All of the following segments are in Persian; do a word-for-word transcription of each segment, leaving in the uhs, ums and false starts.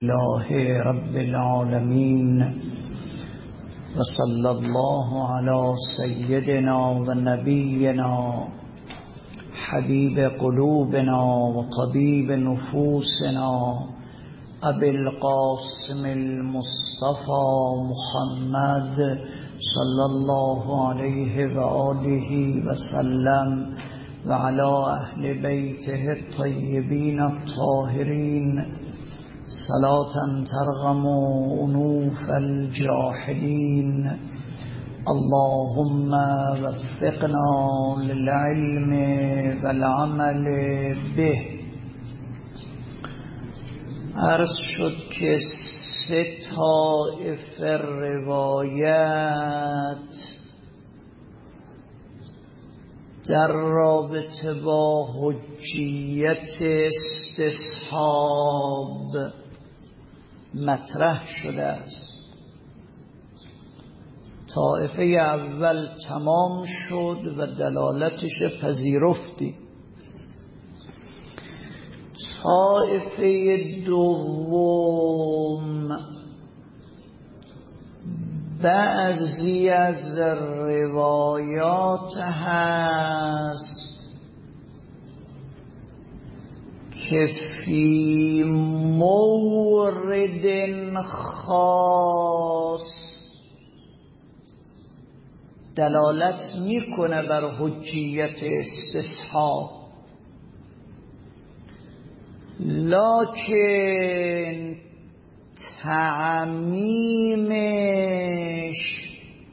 الله رب العالمين وصلى الله على سيدنا ونبينا حبيب قلوبنا وطبيب نفوسنا أبي القاسم المصطفى محمد صلى الله عليه وآله وسلم وعلى أهل بيته الطيبين الطاهرين صلاة ترغم أنوف الجاحدين. اللهم وفقنا للعلم والعمل به. عرض شد که سه طایف روایت در رابطه با حجیت استصحاب مطرح شده است. طایفه اول تمام شد و دلالتش پذیرفتی. طایفه دوم بعضی از روایات هست که فی مورد خاص دلالت میکنه بر حجیت استصحاب، لکن تعمیمش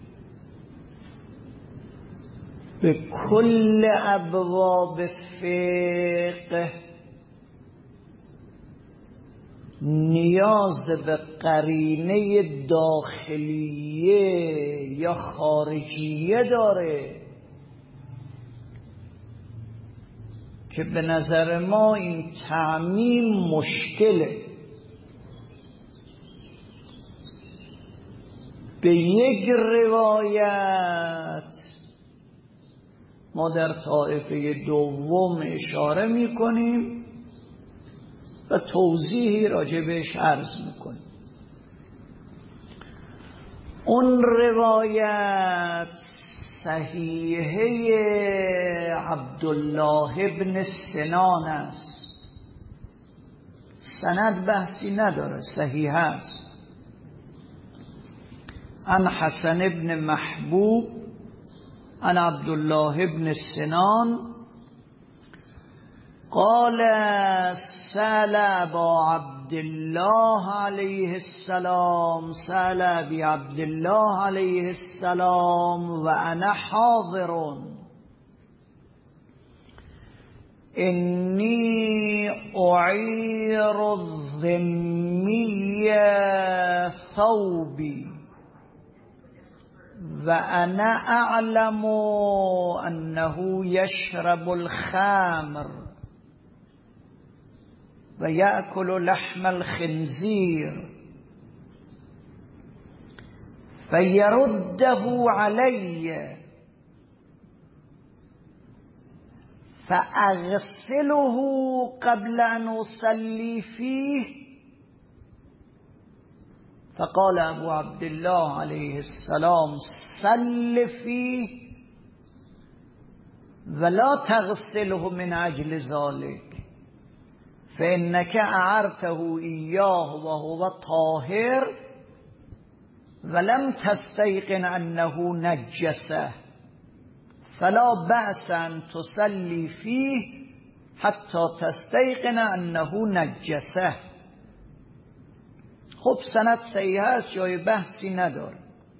به کل ابواب فقه نیاز به قرینه داخلیه یا خارجیه داره که به نظر ما این تعمیم مشکله. به یک روایت ما در طایفه دوم اشاره میکنیم و توضیحی راجع بهش عرض میکنیم. اون روایت صحیحه عبدالله ابن سنان است. سند بحثی نداره، صحیح است. عن حسن ابن محبوب عن عبدالله ابن سنان قال سأل ابا عبدالله علیه السلام سأل ابی عبدالله علیه السلام و انا حاضر انی اعیر الذمی ثوبی و انا اعلم انه یشرب الخمر و یأکل لحم الخنزیر فیرده علی فاغسله قبل ان اصلی فیه. فقال ابو عبدالله علیه السلام صل فیه ولا تغسله من اجل ذلك فانك اعرته ایاه وهو طاهر ولم تستيقن انه نجسه فلا بأس ان تصلي فيه حتى تستيقن انه نجسه. خب سند صحیح است، جای بحثی نداره.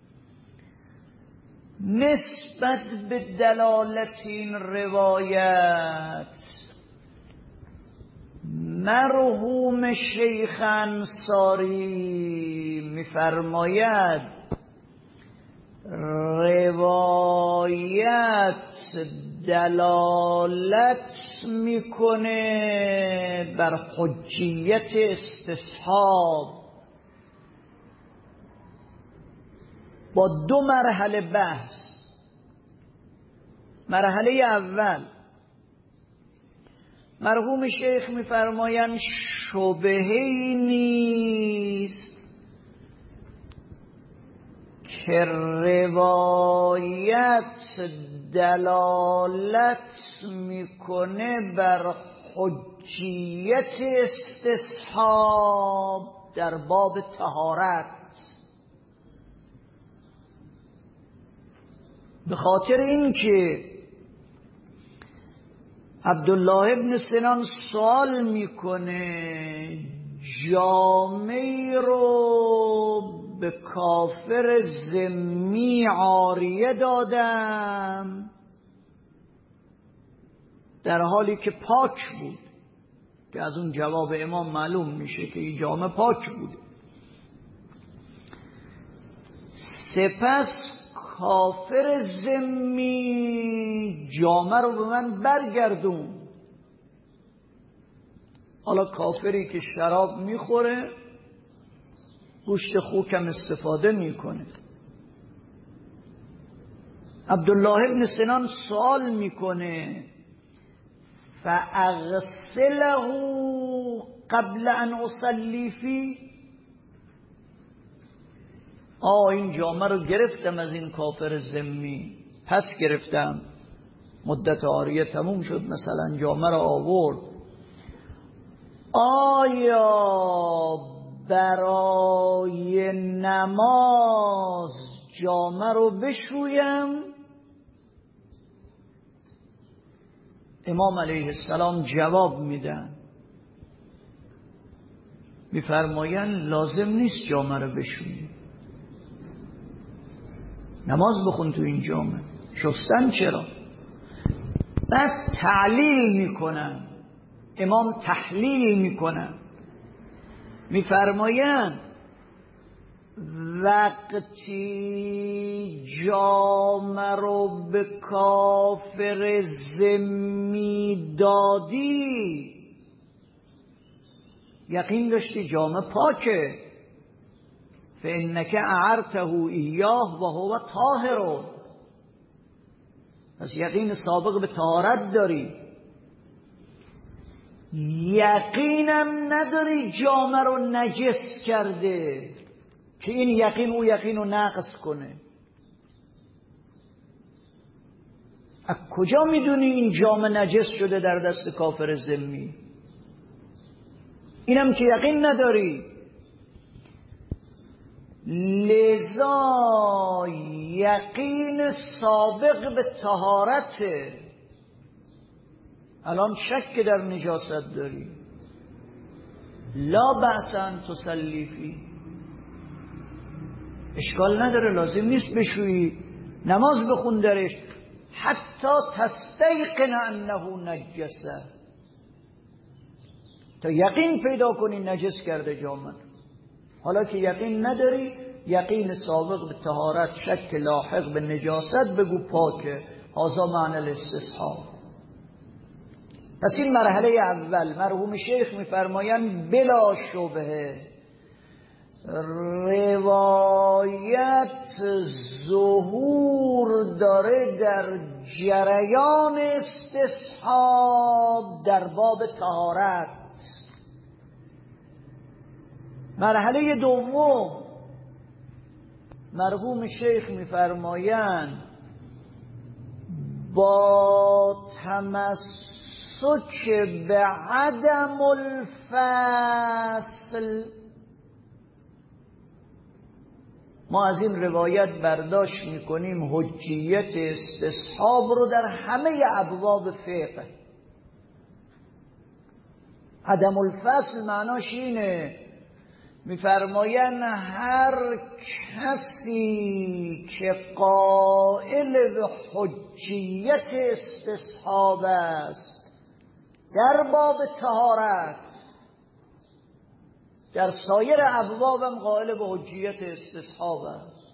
نسبت به دلالت این روایت مرحوم شیخ انصاری می‌فرماید روایت دلالت میکنه بر حجیت استصحاب با دو مرحله بحث. مرحله اول مرحوم شیخ میفرمایند شبهه‌ای که روایت دلالت میکنه بر حجیت استصحاب در باب طهارت، به خاطر اینکه عبدالله ابن سنان سوال میکنه جامعی رو به کافر ذمی عاریه دادم در حالی که پاک بود، که از اون جواب امام معلوم میشه که این جامه پاک بوده. سپس کافر ذمی جامه رو به من برگردون. حالا کافری که شراب میخوره، گوشت خوکم استفاده میکنه. عبدالله ابن سنان سوال میکنه فاغسله قبل ان اصلی فی، آه این جامه رو گرفتم از این کافر ذمی، پس گرفتم، مدت عاریه تموم شد، مثلا جامه رو آورد، آیا برای نماز جامه رو بشویم؟ امام علیه السلام جواب میدن، میفرماین لازم نیست جامه رو بشویی، نماز بخون تو این جامه، شستن چرا؟ بس تعلیل میکنن، امام تحلیل میکنن، میفرماین وقتی جامه رو به کافر ذمی دادی یقین داشتی جامه پاکه، فانک اعرته ایاه و هو طاهر، پس یقین سابق به طهارت داری. یقینم نداری جامه رو نجس کرده که این یقین او یقین رو نقص کنه. از کجا میدونی این جامه نجس شده در دست کافر ذمی؟ اینم که یقین نداری. لذا یقین سابق به طهارته. الان شک در نجاست داری، لا بأس ان تصلی فی، اشکال نداره، لازم نیست بشویی، نماز بخون درش، حتی تستیقن انه نجسه، تا یقین پیدا کنی نجس کرده جامه. حالا که یقین نداری، یقین سابق به طهارت، شک لاحق به نجاست، بگو پاکه. هذا معنی الاستصحاب. پس این مرحله اول. مرحوم شیخ میفرمایند بلا شبهه روایت ظهور داره در جریان استصحاب در باب طهارت. مرحله دوم، مرحوم شیخ میفرمایند با تمسک به عدم الفصل ما از این روایت برداشت میکنیم حجیت استصحاب رو در همه ابواب فقه. عدم الفصل معناش اینه، میفرماین هر کسی که قائل به حجیت استصحاب است در باب طهارت، در سایر ابوابم قائل به حجیت استصحاب است.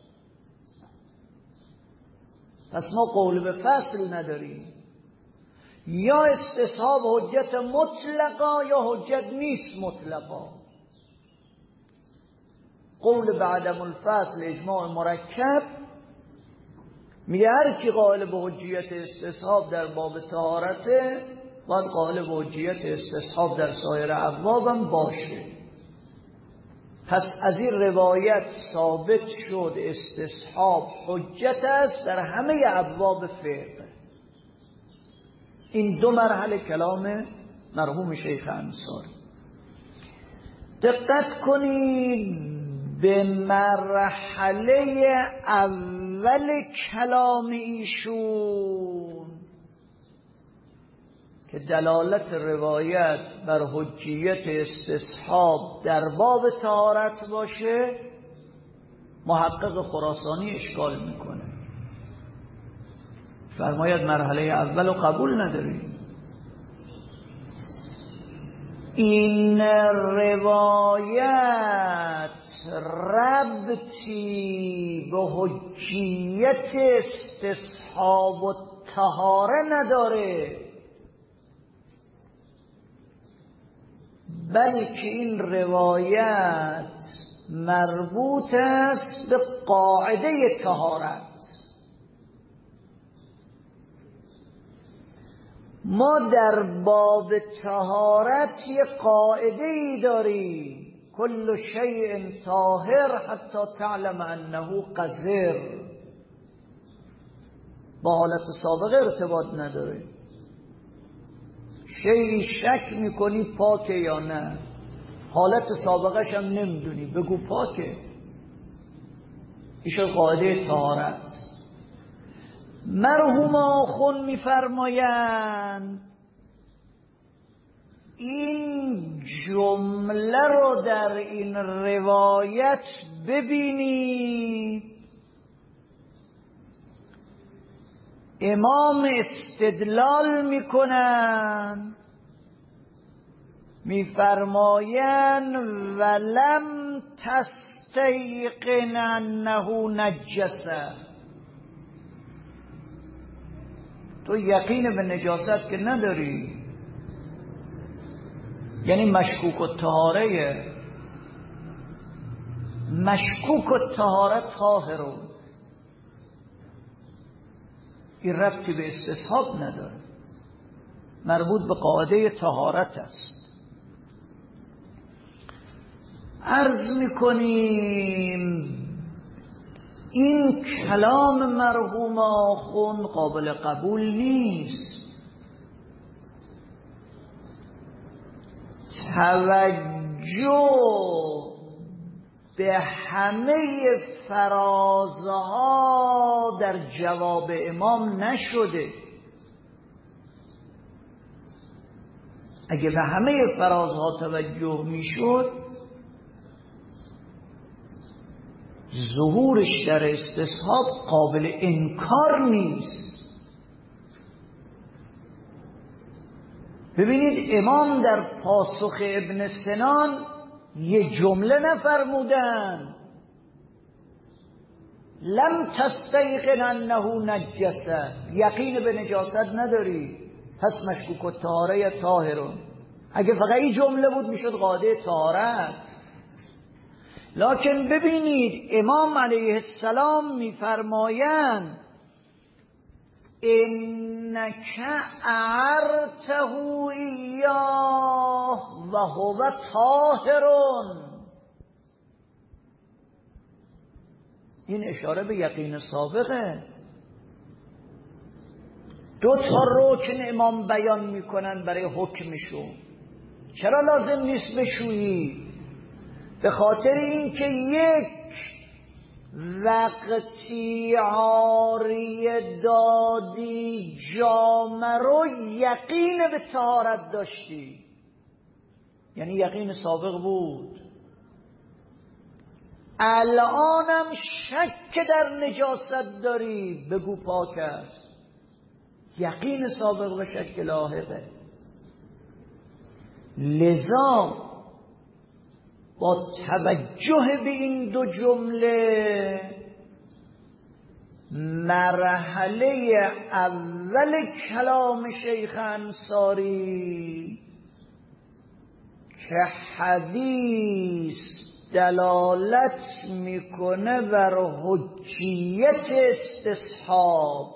پس ما قول به فصل نداریم، یا استصحاب حجت مطلقا یا حجت نیست مطلقا. قول به عدم الفصل اجماع مرکب میگه هر کی قائل به حجیت استصحاب در باب طهارته باید قائل به حجیت استصحاب در سایر ابوابم باشه. پس از این روایت ثابت شد استصحاب حجت است در همه ابواب فقه. این دو مرحله کلام مرحوم شیخ انصاری. دقت کنید به مرحله اول کلام ایشون که دلالت روایت بر حجیت استصحاب در باب طهارت باشه، محقق خراسانی اشکال میکنه، فرماید مرحله اول رو قبول نداریم. این روایت ربطی به حجیت استصحاب و طهاره نداره، بلکه این روایت مربوط است به قاعده طهارت. ما در باب طهارت یه قاعده ای داریم، کل شیء طاهر حتی تعلم انه قذر. با حالت سابقه ارتباط نداره. شیعی شک میکنی پاکه یا نه، حالت سابقش هم نمیدونی، بگو پاکه. ایشون قاعده طهارت. مرحوم آخون میفرمایند این جمله رو در این روایت ببینید، امام استدلال میکنن، میفرمایند ولم تستیقن انه نجسه. تو یقین به نجاست که نداری، یعنی مشکوک الطهاره، مشکوک الطهاره طاهرون. این ربطی به استصحاب نداره، مربوط به قاعده طهارت است. عرض میکنیم این کلام مرحوم آخون قابل قبول نیست. توجه به همه فرازها در جواب امام نشده. اگه به همه فرازها توجه میشد، ظهورش در استصحاب قابل انکار نیست. ببینید امام در پاسخ ابن سنان یه جمله نفرمودن لم تستیقن انه نجسه، یقین به نجاست نداری پس مشکوک الطهاره یا طاهرون. اگه فقط این جمله بود میشد قاعده طهارت. لکن ببینید امام علیه السلام میفرمایند انک اعرته ایاه و هو طاهرون. این اشاره به یقین سابقه. دو تا رکن امام بیان میکنن برای حکمشون. چرا لازم نیست بشویی؟ به خاطر اینکه یک وقتی عاریه دادی جامه رو یقین به طهارت داشتی، یعنی یقین سابق بود. الانم شک در نجاست داری، بگو پاک است، یقین سابق و شک لاحقه. لذا با توجه به این دو جمله مرحله اول کلام شیخ انصاری که حدیث دلالت میکنه بر حجیت استصحاب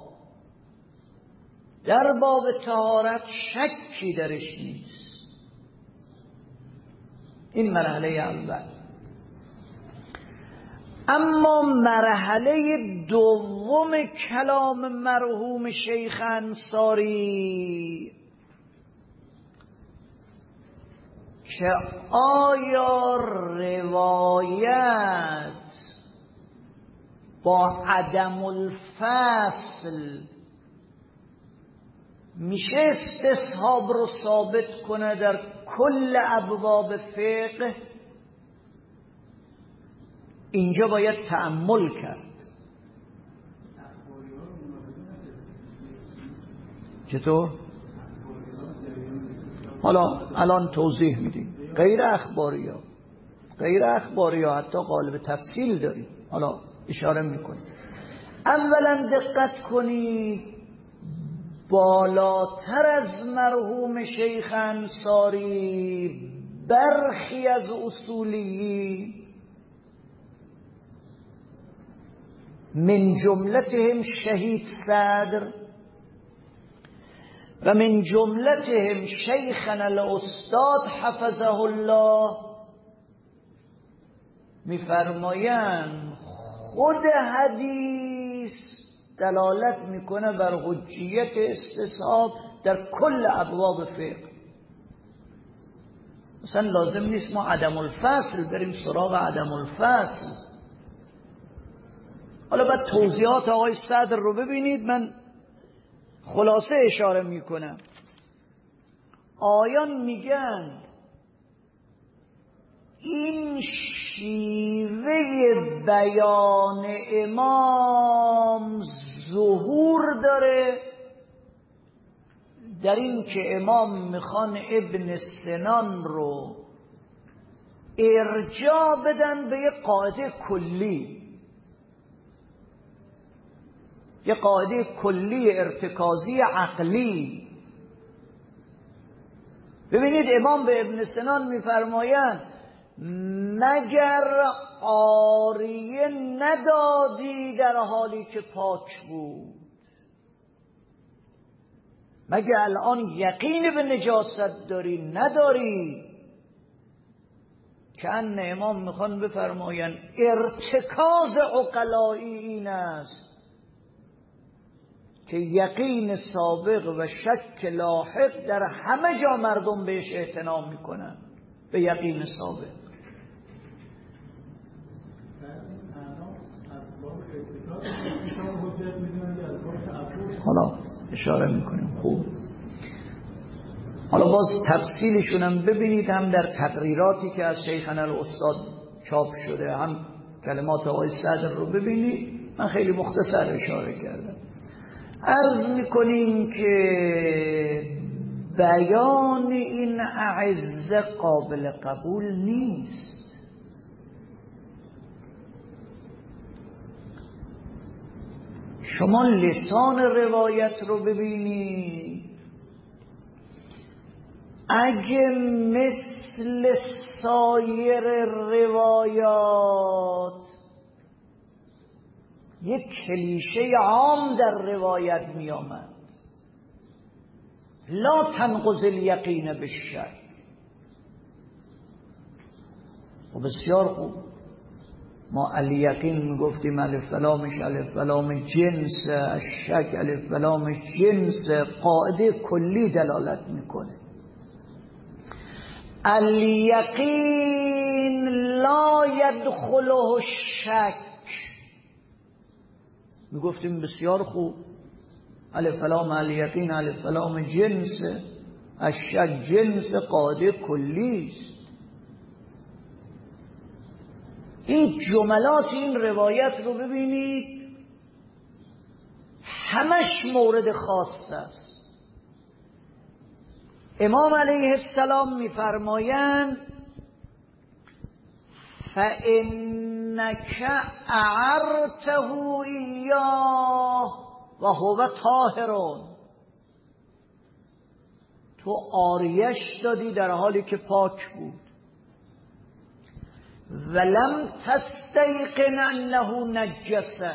در باب طهارت شکی درش نیست. این مرحله اول. اما مرحله دوم کلام مرحوم شیخ انصاری که آیا روایت با عدم الفصل میشه استصحاب رو ثابت کنه در کل ابواب فقه؟ اینجا باید تأمل کرد. چطور؟ حالا الان توضیح میدیم. غیر اخباری ها غیر اخباری ها حتی قالب تفصیل داریم، حالا اشاره میکنیم. اولا دقت کنید، بالاتر از مرحوم شیخ انصاری برخی از اصولی من جملتهم شهید صدر و من جملتهم شیخنا الاستاد حفظه الله میفرمایند خود حدیث دلالت میکنه بر حجیت استصحاب در کل ابواب فقه. مثلا لازم نیست ما عدم الفصل بریم سراغ عدم الفصل. حالا بعد توضیحات آقای صدر رو ببینید، من خلاصه اشاره میکنم. آیان میگن این شیوه بیان امام ظهور داره در این که امام میخوان ابن سنان رو ارجاع بدن به یک قاعده کلی، یک قاعده کلی ارتکازی عقلی. ببینید امام به ابن سنان میفرمایند مگر عاریه ندادی در حالی که پاک بود؟ مگر الان یقین به نجاست داری نداری؟ که ان امام میخوان بفرمایند ارتکاز عقلایی این است که یقین سابق و شک لاحق در همه جا مردم بهش اعتنا میکنن، به یقین سابق. حالا اشاره میکنیم. خوب، حالا باز تفصیلشون هم ببینید، هم در تقریراتی که از شیخنا الاستاد چاپ شده، هم کلمات آقای صدر رو ببینید. من خیلی مختصر اشاره کردم. عرض میکنیم که بیان این اعزه قابل قبول نیست. شما لسان روایت رو ببینید، اگه مثل سایر روایات یک کلیشه عام در روایت می آمد، لا تنقض الیقین بالشک. و بسیار خوب، ما الیقین می گفتیم الف لامش الف لام جنس، الشک الف لامش جنس، قاعده کلی دلالت میکنه. الیقین لا یدخله الشک، می گفتیم بسیار خوب، الف لام الیقین الف لام جنس، الشک جنس، قاعده کلی است. این جملات این روایت رو ببینید، همش مورد خاص است. امام علیه السلام میفرمایند فَإِنَّكَ أَعَرْتَهُ إِيَّاهُ وَهُوَ طاهر. تو عاریش دادی در حالی که پاک بود. ولم تستيقن انه نجسه،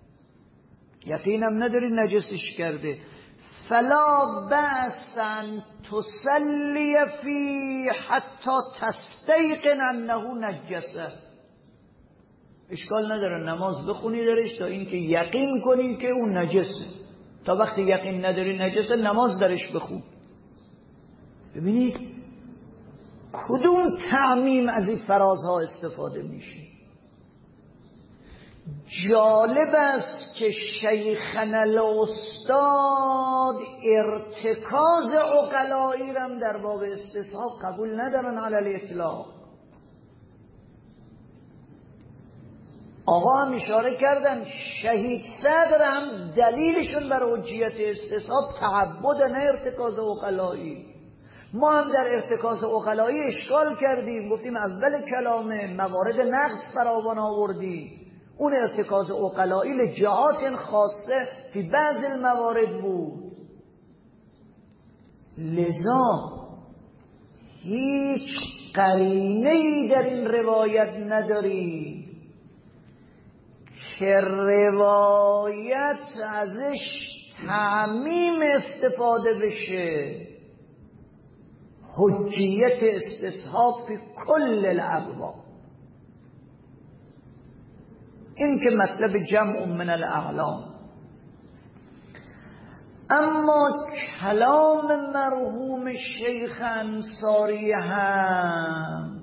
یقینم نداری نجسش کرده. فلا بأس ان تصلی فی حتی تستيقن انه نجسه. اشکال نداره نماز بخونی درش تا اینکه یقین کنی که اون نجسه. تا وقتی یقین نداری نجسه نماز درش بخون. ببینید کدوم تعمیم از این فرازها استفاده میشه. جالب است که شیخنا الاستاد ارتکاز عقلایی رم در باب استصحاب قبول ندارن علی الاطلاق. آقا هم اشاره کردن شهید صدر هم دلیلشون بر حجیت استصحاب تعبد نه ارتکاز عقلایی. ما هم در ارتکاز عقلایی اشکال کردیم، گفتیم اول کلامه موارد نقص فراوان آوردی، اون ارتکاز عقلایی لجهات خاصه فی بعض الموارد بود. لذا هیچ قرینه‌ای در این روایت نداری که روایت ازش تعمیم استفاده بشه حجیت استصحاب فی کل الابواب. این که مطلب جمع من الاعلام. اما کلام مرحوم شیخ انصاری هم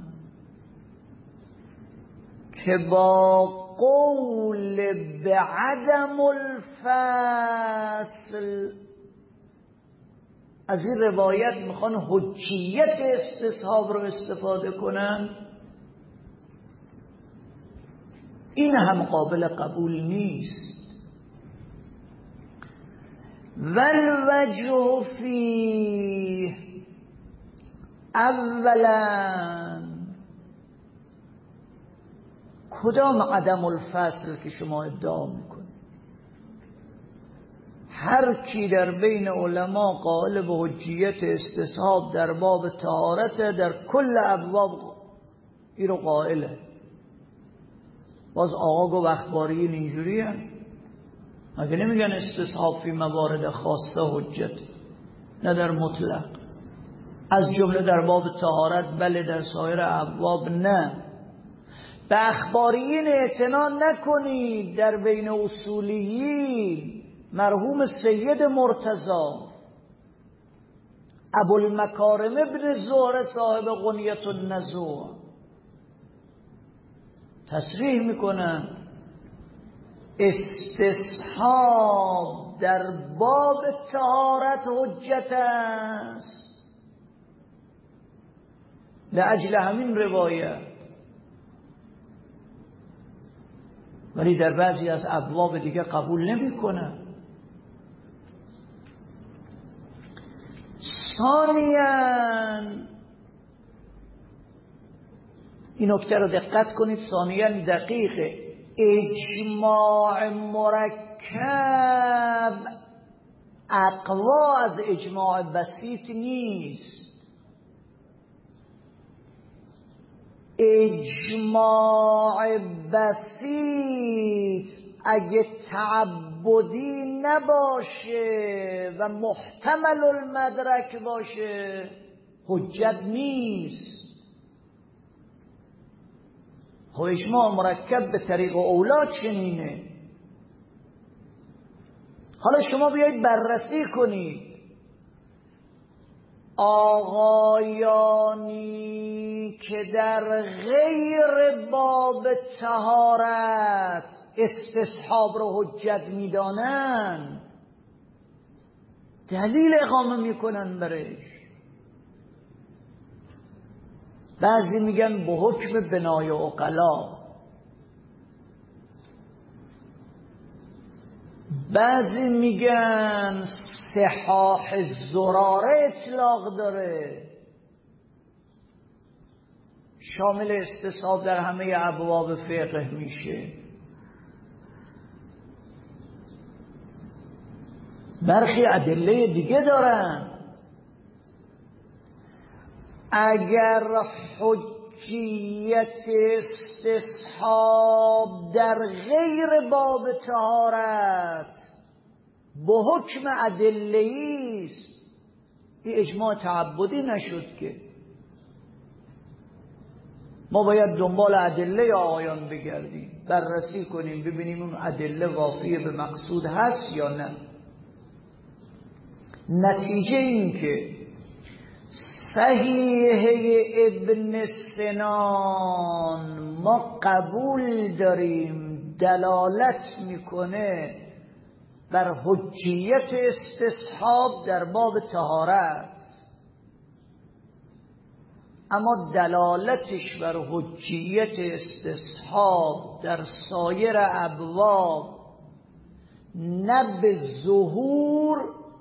که با قول بعدم الفصل از این روایت میخوان حجیت استصحاب رو استفاده کنن، این هم قابل قبول نیست. والوجه فیه اولا کدام عدم الفصل که شما ادعا میکنید؟ هر کی در بین علما قائل به حجیت استصحاب در باب طهارت در کل ابواب این رو قائله. باز آقا و اخباریین اینجوری هم مگه نمیگن استصحاب فی موارد خاصه حجت نه در مطلق، از جمله در باب طهارت بله، در سایر ابواب نه. به اخباریین اعتنا نکنید. در بین اصولیین مرحوم سید مرتضی ابوالمکارم ابن زهره صاحب غنیت النزوع تصریح میکنن استصحاب در باب طهارت حجت است لاجل همین روایت، ولی در بعضی از ابواب دیگه قبول نمیکنن. ثانیاً این نکته رو دقت کنید، ثانیاً دقیقه اجماع مرکب اقوا از اجماع بسیط نیست. اجماع بسیط اگه تعبدی نباشه و محتمل المدرک باشه حجت نیست. خب اجماع مرکب به طریق اولا چنینه. حالا شما بیایید بررسی کنید آقایانی که در غیر باب طهارت استصحاب رو حجت میدانن دلیل اقامه میکنن برش. بعضی میگن به حکم بنای عقلا، بعضی میگن صحاح زراره اطلاق داره، شامل استصحاب در همه ابواب فقه میشه. برخی ادله دیگه دارن. اگر حجیت استصحاب در غیر باب طهارت به حکم ادله‌ای است، این اجماع تعبدی نشد که. ما باید دنبال ادله آیان بگردیم، بررسی کنیم ببینیم اون ادله وافی به مقصود هست یا نه. نتیجه این که صحیحه ابن سنان ما قبول داریم دلالت میکنه بر حجیت استصحاب در باب طهارت، اما دلالتش بر حجیت استصحاب در سایر ابواب نه به ظهور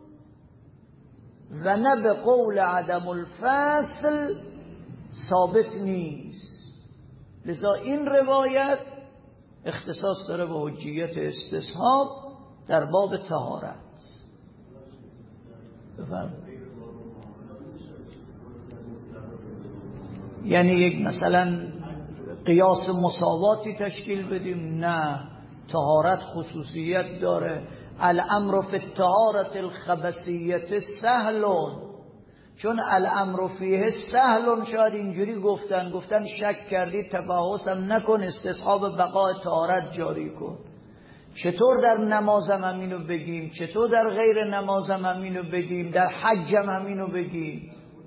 و نه به قول عدم الفصل ثابت نیست. لذا این روایت اختصاص داره به حجیت استصحاب در باب طهارت. بفرمایید. یعنی یک مثلا قیاس مساواتی تشکیل بدیم؟ نه، طهارت خصوصیت داره. الامر فی الطهارة الخبثیة سهلون، چون الامر فیه سهلون شاید اینجوری گفتن گفتن شک کردی تفحصم نکن، استصحاب بقای طهارت جاری کن. چطور در نمازم همینو بگیم؟ چطور در غیر نمازم همینو بگیم؟ در حجم همینو بگیم؟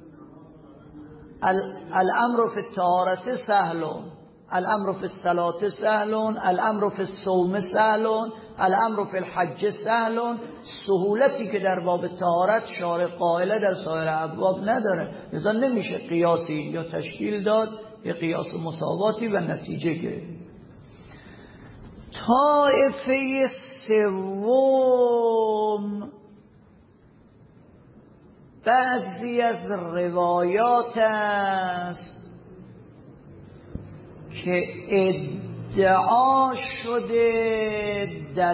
الامر فی الطهارة سهلون، الامر فی الصلاة سهلون، الامر فی الصوم سهلون، الامر فی الحج سهلون. سهولتی که در باب طهارت شارع قائله در سایر ابواب نداره، لذا نمیشه قیاسی یا تشکیل داد یا قیاس مساواتی و نتیجه گرفت. طائفه سوم بعضی از روایات است که ادعا شده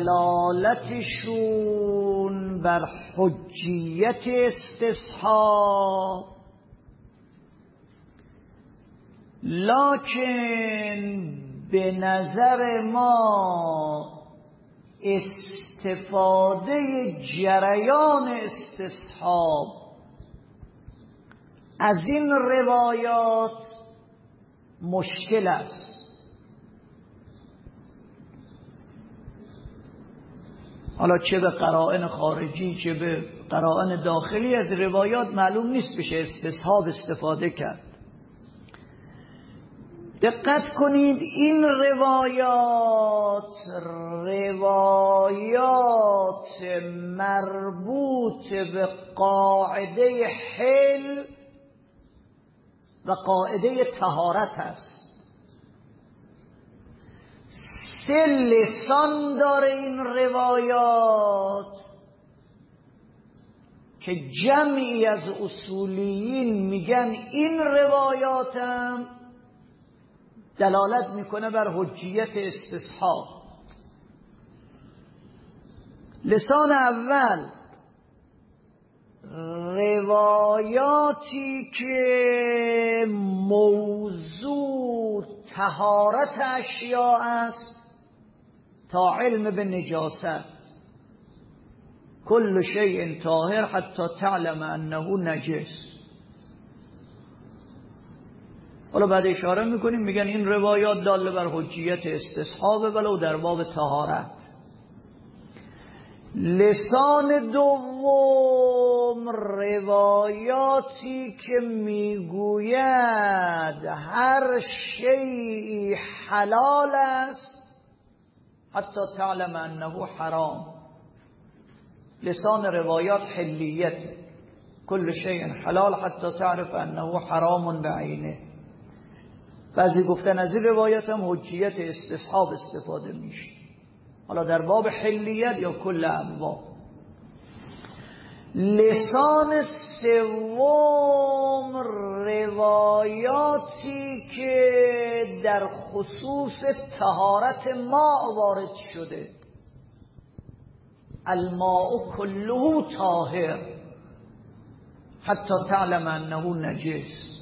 دلالتشون بر حجیت استصحاب، لکن به نظر ما استفاده جریان استصحاب از این روایات مشکل است. حالا چه به قرائن خارجی چه به قرائن داخلی از روایات معلوم نیست بشه استصحاب استفاده کرد. دقت کنید، این روایات روایات مربوط به قاعده حل و قاعده طهارت است. سه لسان داره این روایات که جمعی از اصولیین میگن این روایاتم دلالت میکنه بر حجیت استصحاب. لسان اول روایاتی که موضوع طهارت اشیاء است تا علم به نجاست، کل شیء طاهر حتی تعلم انه نجس. حالا بعد اشاره میکنیم میگن این روایات داله بر حجیت استصحاب ولو در باب طهارت. لسان دوم روایاتی که میگوید هر شیء حلال است حتی تعلم انه حرام. لسان روایات حلیت، کل شیء حلال حتی تعرف انه حرام بعینه. بعضی گفتن از این روایت هم حجیت استصحاب استفاده میشه، حالا در باب حلیت یا کل ابواب. لسان سوم روایاتی که در خصوص طهارت ماء وارد شده، الماء كله طاهر حتی تعلم انه نجس.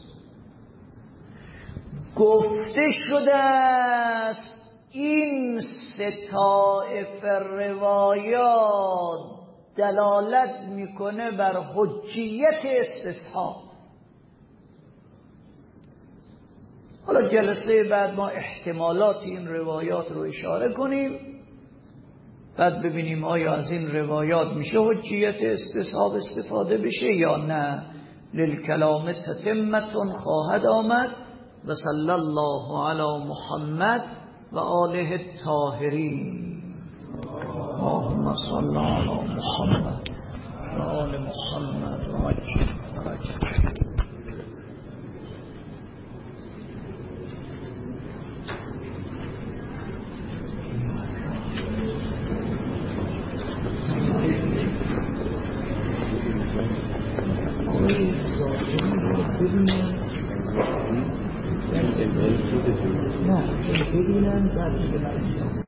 گفته شده است این سه طایفه روایات دلالت میکنه بر حجیت استصحاب. حالا جلسه بعد ما احتمالات این روایات رو اشاره کنیم، بعد ببینیم آیا از این روایات میشه حجیت استصحاب استفاده بشه یا نه. للکلام تتمتون خواهد آمد. و صلی الله علی محمد و آله الطاهرین. اللهم صل علی محمد و آل محمد و عجل فرجهم. نه ببینم بعد